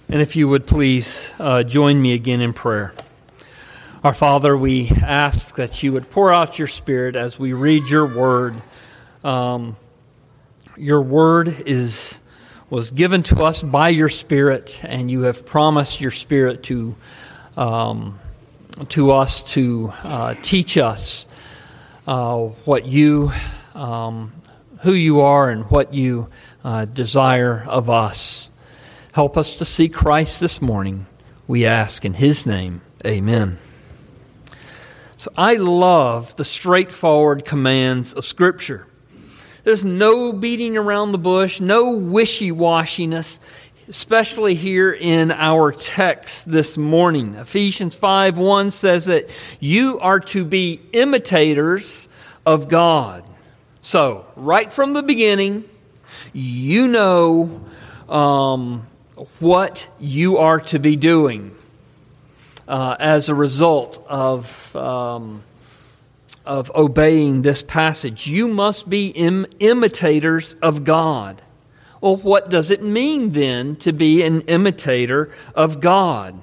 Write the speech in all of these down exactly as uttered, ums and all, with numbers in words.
And if you would please uh, join me again in prayer. Our Father, we ask that you would pour out your Spirit as we read your word. Um, your word is was given to us by your Spirit, and you have promised your Spirit to um, to us to uh, teach us uh, what you, um, who you are, and what you uh, desire of us. Help us to see Christ this morning, we ask in His name. Amen. So I love the straightforward commands of Scripture. There's no beating around the bush, no wishy-washiness, especially here in our text this morning. Ephesians five one says that you are to be imitators of God. So, right from the beginning, you know um, what you are to be doing uh, as a result of um, of obeying this passage. You must be im- imitators of God. Well, what does it mean then to be an imitator of God?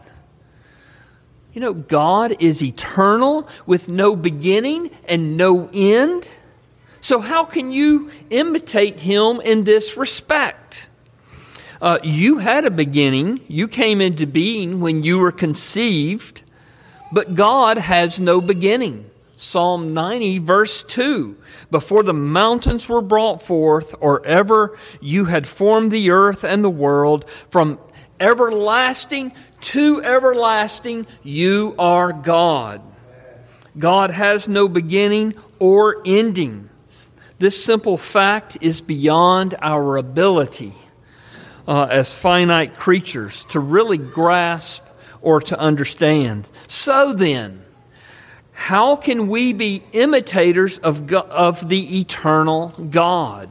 You know, God is eternal with no beginning and no end. So how can you imitate Him in this respect? Uh, you had a beginning. You came into being when you were conceived, but God has no beginning. Psalm ninety, verse two, before the mountains were brought forth, or ever you had formed the earth and the world, from everlasting to everlasting, you are God. God has no beginning or ending. This simple fact is beyond our ability uh, as finite creatures to really grasp or to understand. So then, how can we be imitators of God, of the eternal God?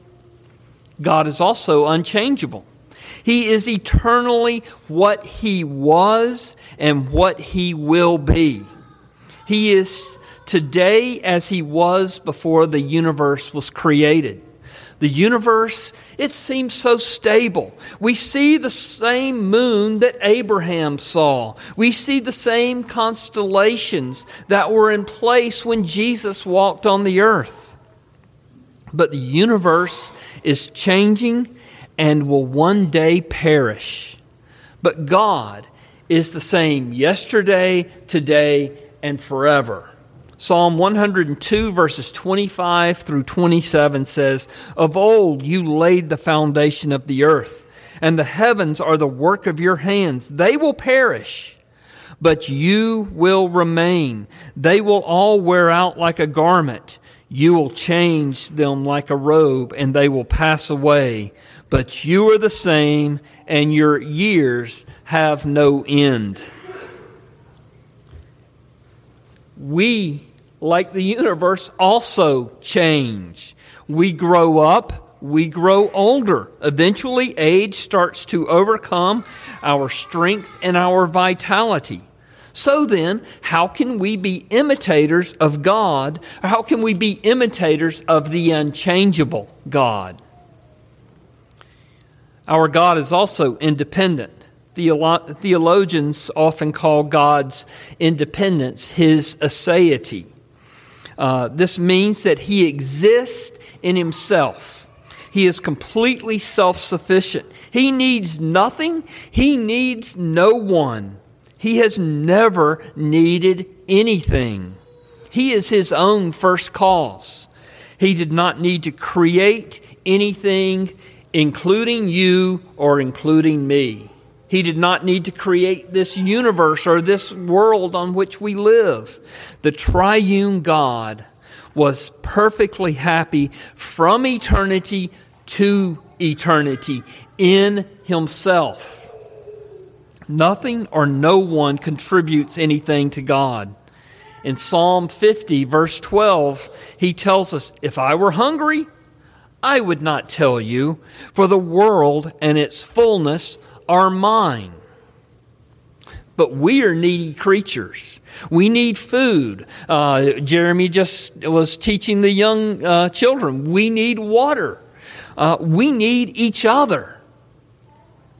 God is also unchangeable. He is eternally what He was and what He will be. He is today as He was before the universe was created. The universe, it seems so stable. We see the same moon that Abraham saw. We see the same constellations that were in place when Jesus walked on the earth. But the universe is changing and will one day perish. But God is the same yesterday, today, and forever. Psalm one hundred two, verses twenty-five through twenty-seven says, "Of old you laid the foundation of the earth, and the heavens are the work of your hands. They will perish, but you will remain. They will all wear out like a garment. You will change them like a robe, and they will pass away. But you are the same, and your years have no end." We, like the universe, also change. We grow up, we grow older. Eventually, age starts to overcome our strength and our vitality. So then, how can we be imitators of God? Or how can we be imitators of the unchangeable God? Our God is also independent. Theolo- theologians often call God's independence His aseity. Uh, this means that He exists in Himself. He is completely self-sufficient. He needs nothing. He needs no one. He has never needed anything. He is His own first cause. He did not need to create anything, including you or including me. He did not need to create this universe or this world on which we live. The triune God was perfectly happy from eternity to eternity in Himself. Nothing or no one contributes anything to God. In Psalm fifty, verse twelve, He tells us, "If I were hungry, I would not tell you, for the world and its fullness are mine." But we are needy creatures. We need food. Uh, Jeremy just was teaching the young uh, children. We need water. Uh, we need each other.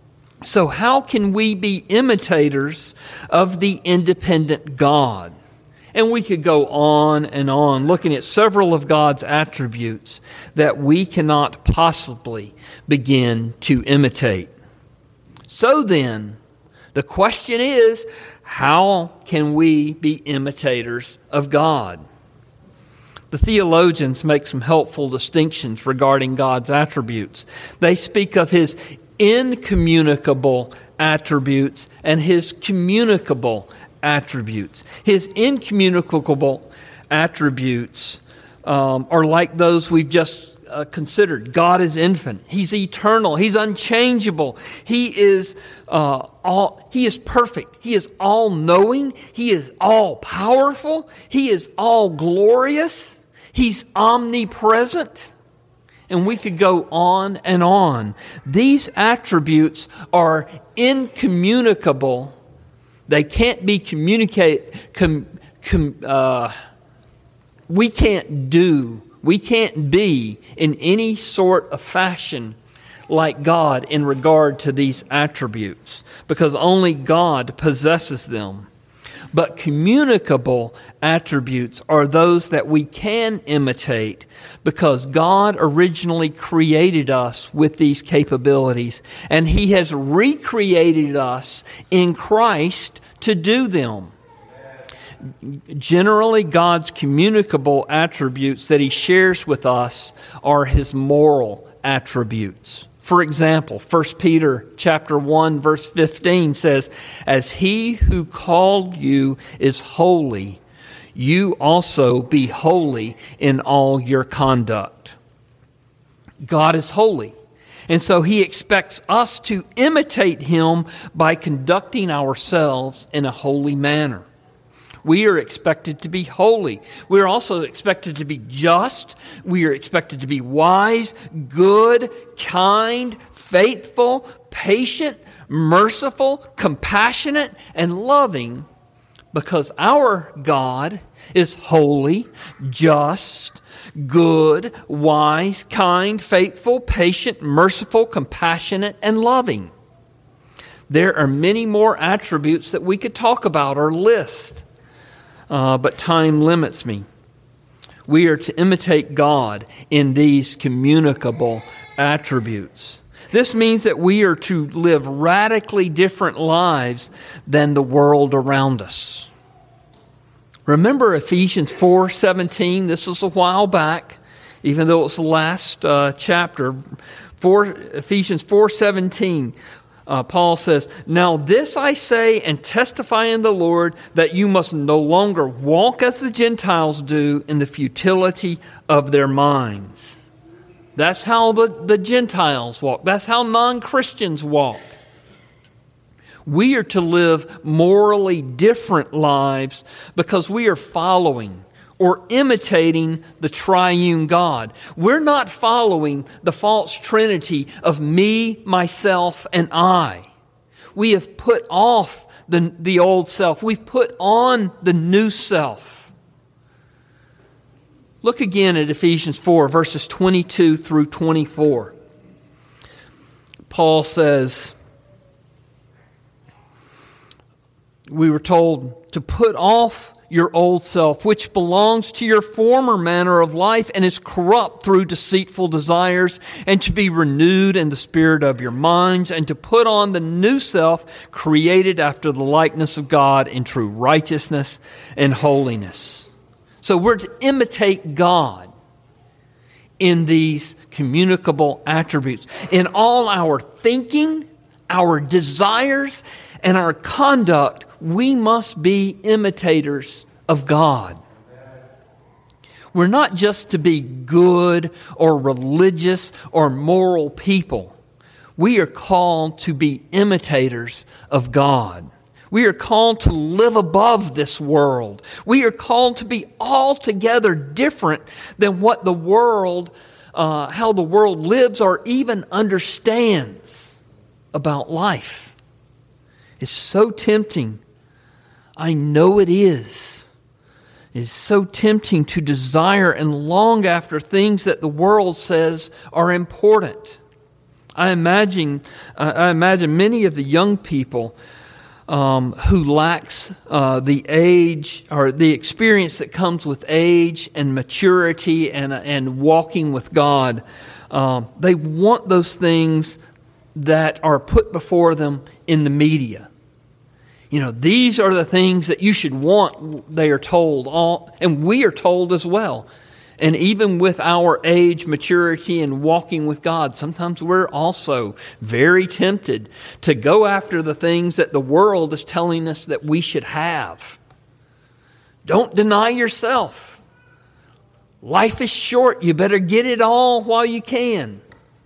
So how can we be imitators of the independent God? And we could go on and on looking at several of God's attributes that we cannot possibly begin to imitate. So then, the question is, how can we be imitators of God? The theologians make some helpful distinctions regarding God's attributes. They speak of His incommunicable attributes and His communicable attributes. His incommunicable attributes um, are like those we've just uh, considered. God is infinite. He's eternal. He's unchangeable. He is uh, all. He is perfect. He is all-knowing. He is all-powerful. He is all-glorious. He's omnipresent. And we could go on and on. These attributes are incommunicable. They can't be communicate. Com, com, uh, we can't do. We can't be in any sort of fashion like God in regard to these attributes, because only God possesses them. But communicable attributes are those that we can imitate, because God originally created us with these capabilities, and He has recreated us in Christ to do them. Generally, God's communicable attributes that He shares with us are His moral attributes. For example, First Peter chapter one, verse fifteen says, "As He who called you is holy, you also be holy in all your conduct." God is holy, and so He expects us to imitate Him by conducting ourselves in a holy manner. We are expected to be holy. We are also expected to be just. We are expected to be wise, good, kind, faithful, patient, merciful, compassionate, and loving, because our God is holy, just, good, wise, kind, faithful, patient, merciful, compassionate, and loving. There are many more attributes that we could talk about or list. Uh, but time limits me. We are to imitate God in these communicable attributes. This means that we are to live radically different lives than the world around us. Remember Ephesians four seventeen? This was a while back, even though it was the last uh, chapter. Four, Ephesians four seventeen. Uh, Paul says, "Now this I say and testify in the Lord, that you must no longer walk as the Gentiles do in the futility of their minds." That's how the, the Gentiles walk. That's how non-Christians walk. We are to live morally different lives because we are following or imitating the triune God. We're not following the false trinity of me, myself, and I. We have put off the, the old self. We've put on the new self. Look again at Ephesians four, verses twenty-two through twenty-four. Paul says, we were told to put off your old self, which belongs to your former manner of life and is corrupt through deceitful desires, and to be renewed in the spirit of your minds, and to put on the new self, created after the likeness of God in true righteousness and holiness. So we're to imitate God in these communicable attributes. In all our thinking, our desires, and our conduct, we must be imitators of God. We're not just to be good or religious or moral people. We are called to be imitators of God. We are called to live above this world. We are called to be altogether different than what the world, uh, how the world lives or even understands about life. It's so tempting. I know it is. It is so tempting to desire and long after things that the world says are important. I imagine, uh, I imagine many of the young people um, who lacks uh, the age or the experience that comes with age and maturity and and walking with God. Um, they want those things that are put before them in the media. You know, these are the things that you should want, they are told, all, and we are told as well. And even with our age, maturity, and walking with God, sometimes we're also very tempted to go after the things that the world is telling us that we should have. Don't deny yourself. Life is short. You better get it all while you can.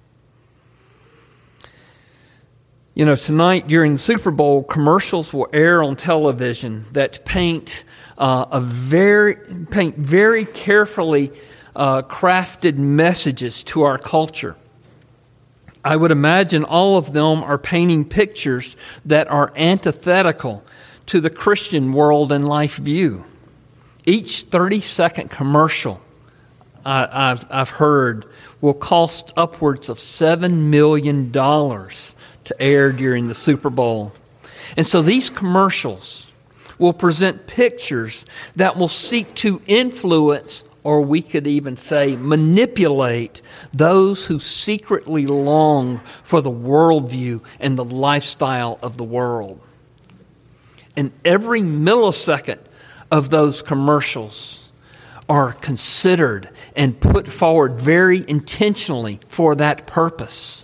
You know, tonight during the Super Bowl, commercials will air on television that paint uh, a very paint very carefully uh, crafted messages to our culture. I would imagine all of them are painting pictures that are antithetical to the Christian world and life view. Each thirty-second commercial uh, I've, I've heard will cost upwards of seven million dollars to air during the Super Bowl. And so these commercials will present pictures that will seek to influence, or we could even say manipulate, those who secretly long for the worldview and the lifestyle of the world. And every millisecond of those commercials are considered and put forward very intentionally for that purpose.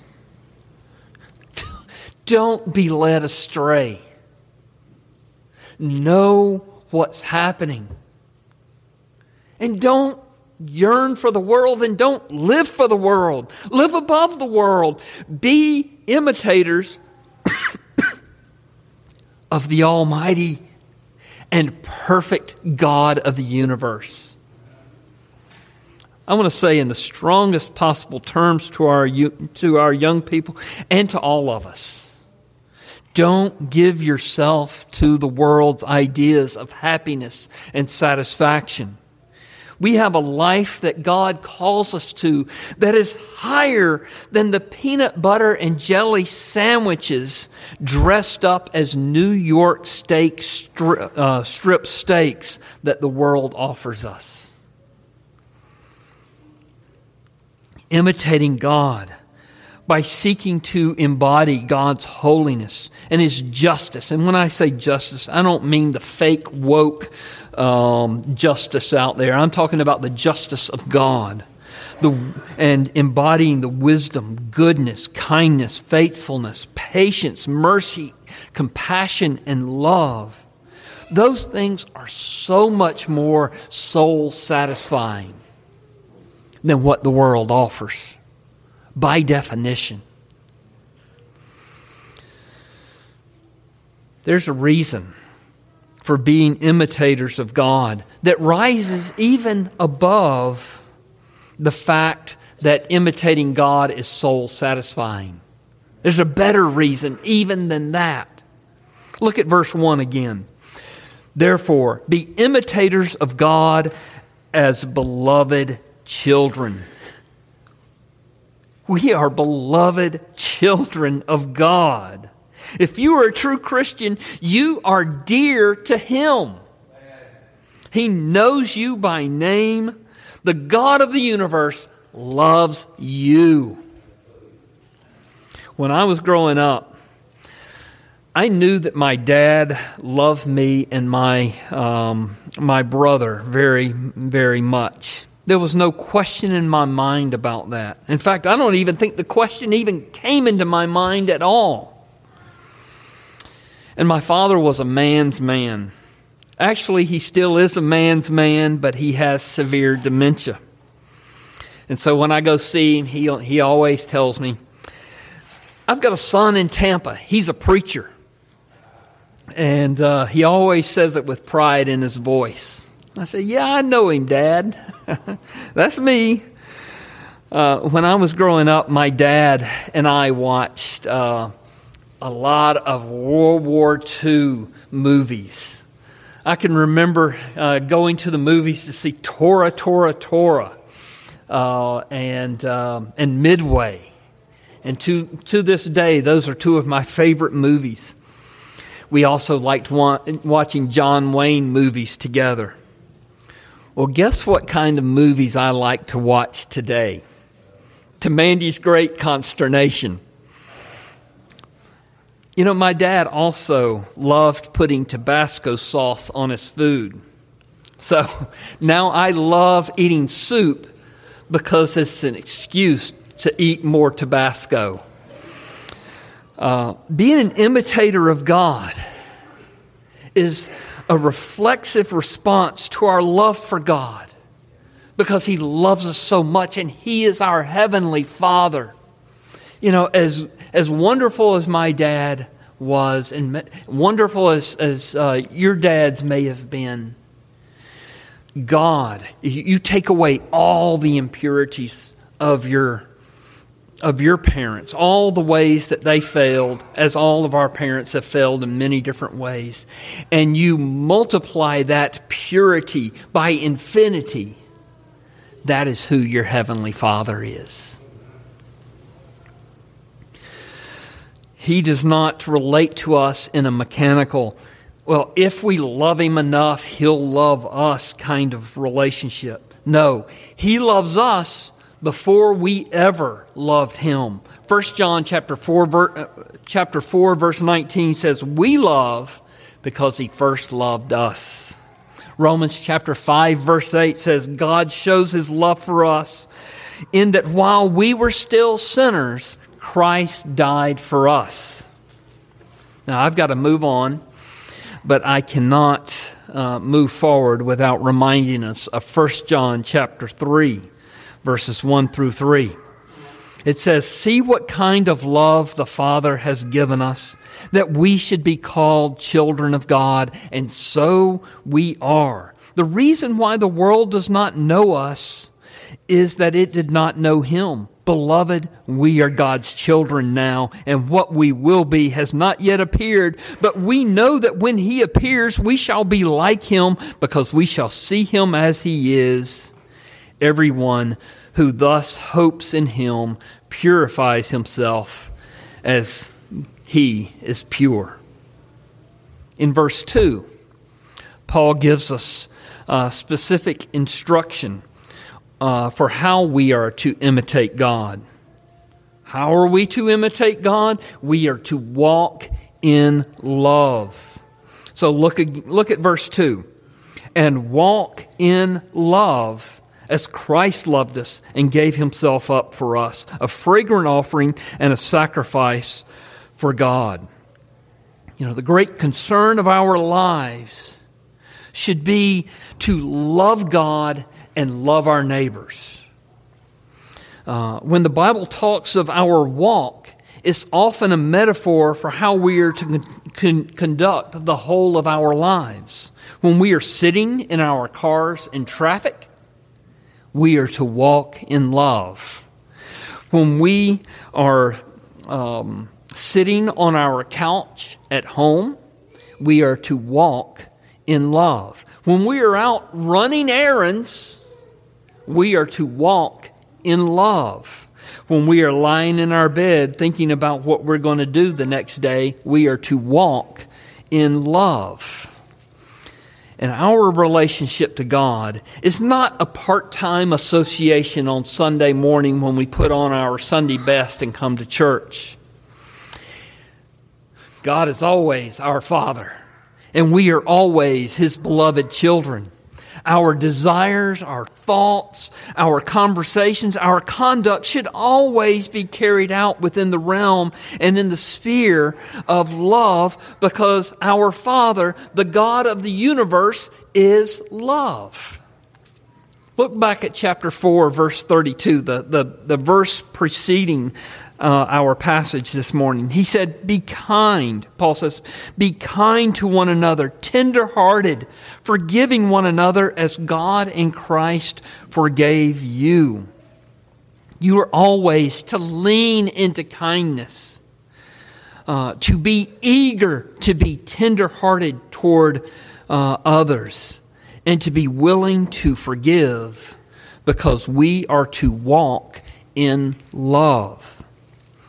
Don't be led astray. Know what's happening. And don't yearn for the world and don't live for the world. Live above the world. Be imitators of the Almighty and perfect God of the universe. I want to say in the strongest possible terms to our to our young people and to all of us, don't give yourself to the world's ideas of happiness and satisfaction. We have a life that God calls us to that is higher than the peanut butter and jelly sandwiches dressed up as New York steak stri- uh, strip steaks that the world offers us. Imitating God by seeking to embody God's holiness and His justice. And when I say justice, I don't mean the fake woke um, justice out there. I'm talking about the justice of God. The, and embodying the wisdom, goodness, kindness, faithfulness, patience, mercy, compassion, and love. Those things are so much more soul satisfying than what the world offers, by definition. There's a reason for being imitators of God that rises even above the fact that imitating God is soul satisfying. There's a better reason even than that. Look at verse one again. Therefore, be imitators of God as beloved children. We are beloved children of God. If you are a true Christian, you are dear to Him. He knows you by name. The God of the universe loves you. When I was growing up, I knew that my dad loved me and my um, my brother very, very much. There was no question in my mind about that. In fact, I don't even think the question even came into my mind at all. And my father was a man's man. Actually, he still is a man's man, but he has severe dementia. And so when I go see him, he, he always tells me, I've got a son in Tampa. He's a preacher. And uh, he always says it with pride in his voice. I say, yeah, I know him, Dad. That's me. Uh, when I was growing up, my dad and I watched uh, a lot of World War Two movies. I can remember uh, going to the movies to see Tora, Tora, Tora, uh, and um, and Midway. And to, to this day, those are two of my favorite movies. We also liked wa- watching John Wayne movies together. Well, guess what kind of movies I like to watch today? To Mandy's great consternation. You know, my dad also loved putting Tabasco sauce on his food. So now I love eating soup because it's an excuse to eat more Tabasco. Uh, being an imitator of God is a reflexive response to our love for God because He loves us so much and He is our Heavenly Father. You know, as as wonderful as my dad was and wonderful as, as uh, your dads may have been, God, you, you take away all the impurities of your of your parents, all the ways that they failed, as all of our parents have failed in many different ways. And you multiply that purity by infinity. That is who your Heavenly Father is. He does not relate to us in a mechanical, well, if we love Him enough, He'll love us kind of relationship. No, He loves us before we ever loved Him. First John chapter four, ver, chapter four, verse nineteen says, "We love because He first loved us." Romans chapter five, verse eight says, "God shows His love for us in that while we were still sinners, Christ died for us." Now, I've got to move on, but I cannot uh, move forward without reminding us of First John chapter three. Verses one through three. It says, "See what kind of love the Father has given us, that we should be called children of God, and so we are. The reason why the world does not know us is that it did not know Him. Beloved, we are God's children now, and what we will be has not yet appeared. But we know that when He appears, we shall be like Him, because we shall see Him as He is. Everyone who thus hopes in Him purifies himself as He is pure." In verse two, Paul gives us uh, specific instruction uh, for how we are to imitate God. How are we to imitate God? We are to walk in love. So look at, look at verse two. "And walk in love as Christ loved us and gave Himself up for us, a fragrant offering and a sacrifice for God." You know, the great concern of our lives should be to love God and love our neighbors. Uh, when the Bible talks of our walk, it's often a metaphor for how we are to con- con- conduct the whole of our lives. When we are sitting in our cars in traffic, we are to walk in love. When we are um, sitting on our couch at home, we are to walk in love. When we are out running errands, we are to walk in love. When we are lying in our bed thinking about what we're going to do the next day, we are to walk in love. And our relationship to God is not a part-time association on Sunday morning when we put on our Sunday best and come to church. God is always our Father, and we are always His beloved children. Our desires, our thoughts, our conversations, our conduct should always be carried out within the realm and in the sphere of love, because our Father, the God of the universe, is love. Look back at chapter four, verse thirty-two, the, the, the verse preceding uh, our passage this morning. He said, "Be kind," Paul says, "be kind to one another, tender-hearted, forgiving one another as God in Christ forgave you." You are always to lean into kindness, uh, to be eager to be tender-hearted toward uh, others, and to be willing to forgive, because we are to walk in love.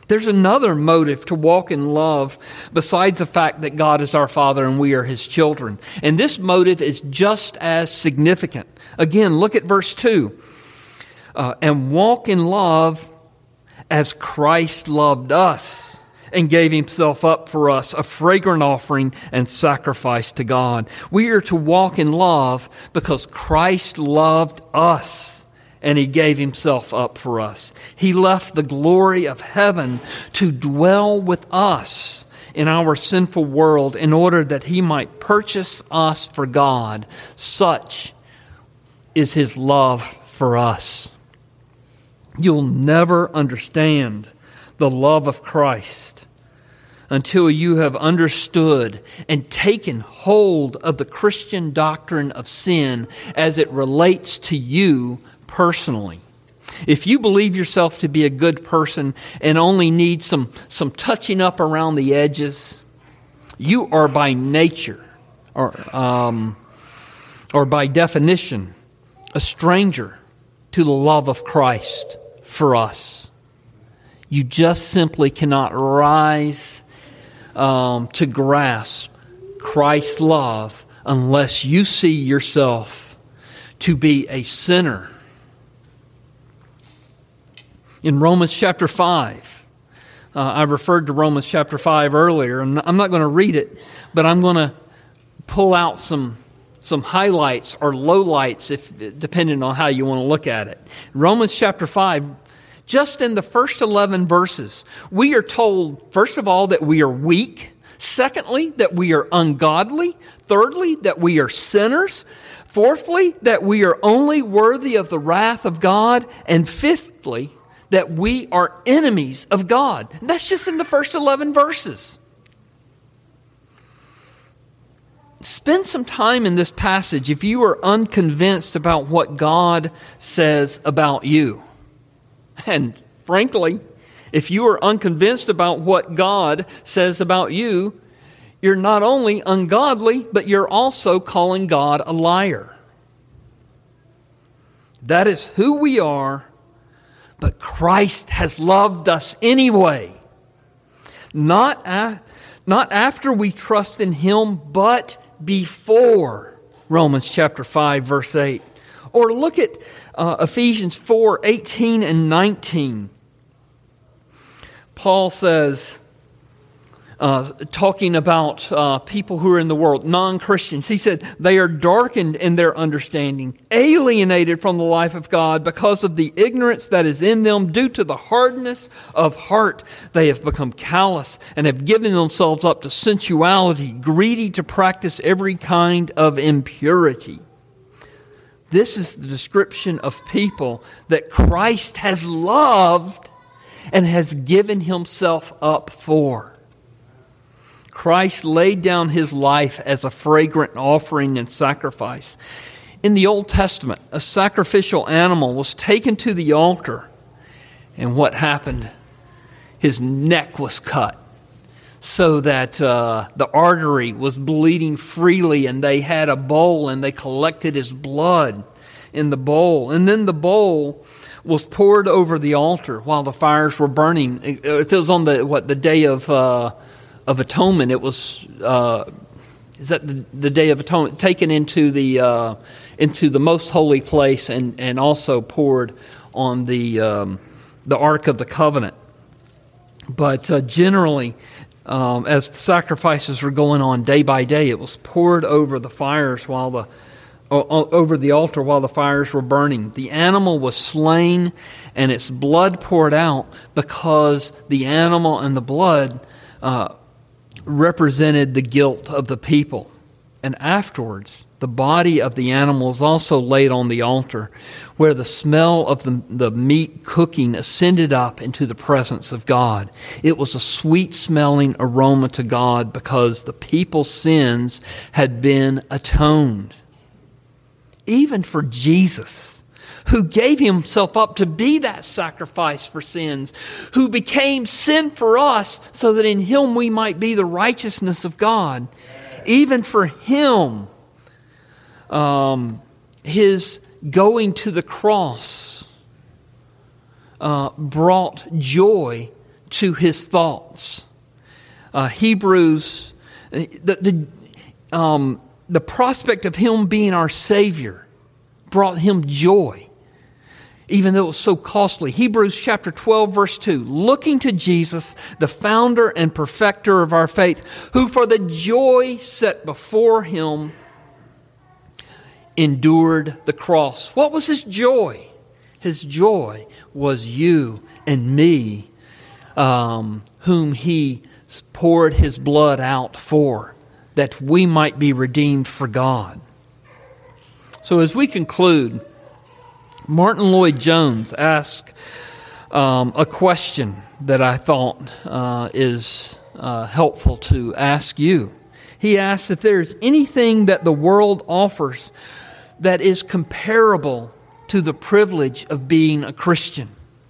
There's another motive to walk in love besides the fact that God is our Father and we are His children. And this motive is just as significant. Again, look at verse two. Uh, and walk in love as Christ loved us and gave Himself up for us, a fragrant offering and sacrifice to God. We are to walk in love because Christ loved us. And He gave Himself up for us. He left the glory of heaven to dwell with us in our sinful world in order that He might purchase us for God. Such is His love for us. You'll never understand the love of Christ until you have understood and taken hold of the Christian doctrine of sin as it relates to you personally. If you believe yourself to be a good person and only need some, some touching up around the edges, you are by nature or, um, or by definition a stranger to the love of Christ for us. You just simply cannot rise um, to grasp Christ's love unless you see yourself to be a sinner. In Romans chapter five, uh, I referred to Romans chapter five earlier, and I'm not going to read it, but I'm going to pull out some some highlights or lowlights, if depending on how you want to look at it. Romans chapter five, just in the first eleven verses, we are told, first of all, that we are weak. Secondly, that we are ungodly. Thirdly, that we are sinners. Fourthly, that we are only worthy of the wrath of God. And fifthly, that we are enemies of God. And that's just in the first eleven verses. Spend some time in this passage if you are unconvinced about what God says about you. And frankly, if you are unconvinced about what God says about you, you're not only ungodly, but you're also calling God a liar. That is who we are. But Christ has loved us anyway. Not, a, not after we trust in Him, but before. Romans chapter five, verse eight. Or look at uh, Ephesians four, eighteen and nineteen. Paul says, uh, talking about uh, people who are in the world, non-Christians, he said, they are darkened in their understanding, alienated from the life of God because of the ignorance that is in them due to the hardness of heart. They have become callous and have given themselves up to sensuality, greedy to practice every kind of impurity. This is the description of people that Christ has loved and has given Himself up for. Christ laid down His life as a fragrant offering and sacrifice. In the Old Testament, a sacrificial animal was taken to the altar, and what happened? His neck was cut so that uh, the artery was bleeding freely, and they had a bowl and they collected his blood in the bowl. And then the bowl was poured over the altar while the fires were burning. It was on the what the day of uh, of atonement. It was uh, is that the, the day of atonement, taken into the uh, into the most holy place and, and also poured on the um, the Ark of the Covenant. But uh, generally, um, as the sacrifices were going on day by day, it was poured over the fires while the over the altar while the fires were burning. The animal was slain and its blood poured out because the animal and the blood uh, represented the guilt of the people. And afterwards, the body of the animal is also laid on the altar, where the smell of the, the meat cooking ascended up into the presence of God. It was a sweet-smelling aroma to God because the people's sins had been atoned. Even for Jesus, who gave Himself up to be that sacrifice for sins, who became sin for us so that in Him we might be the righteousness of God. Even for Him, um, His going to the cross uh, brought joy to his thoughts. Uh, Hebrews, the, the, um, the prospect of him being our Savior brought him joy, even though it was so costly. Hebrews chapter twelve, verse two, looking to Jesus, the founder and perfecter of our faith, who for the joy set before him endured the cross. What was his joy? His joy was you and me, um, whom he poured his blood out for, that we might be redeemed for God. So as we conclude, Martin Lloyd-Jones asked um, a question that I thought uh, is uh, helpful to ask you. He asked if there's anything that the world offers that is comparable to the privilege of being a Christian.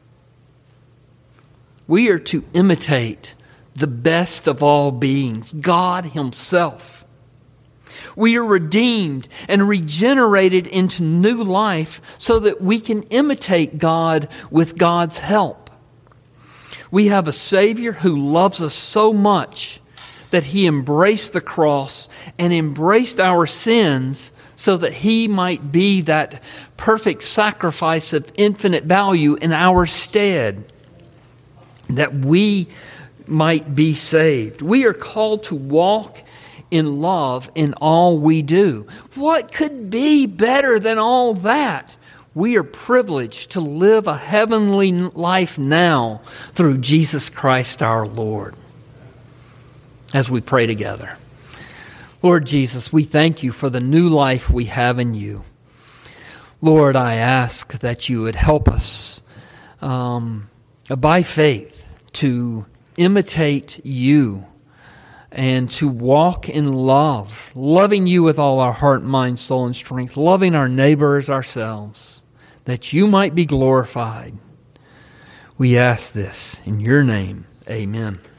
We are to imitate the best of all beings, God Himself. We are redeemed and regenerated into new life so that we can imitate God with God's help. We have a Savior who loves us so much that He embraced the cross and embraced our sins so that He might be that perfect sacrifice of infinite value in our stead, that we might be saved. We are called to walk in love in all we do. What could be better than all that? We are privileged to live a heavenly life now through Jesus Christ our Lord. As we pray together. Lord Jesus, we thank You for the new life we have in You. Lord, I ask that You would help us um, by faith to imitate You and to walk in love, loving You with all our heart, mind, soul, and strength, loving our neighbor as ourselves, that You might be glorified. We ask this in Your name. Amen.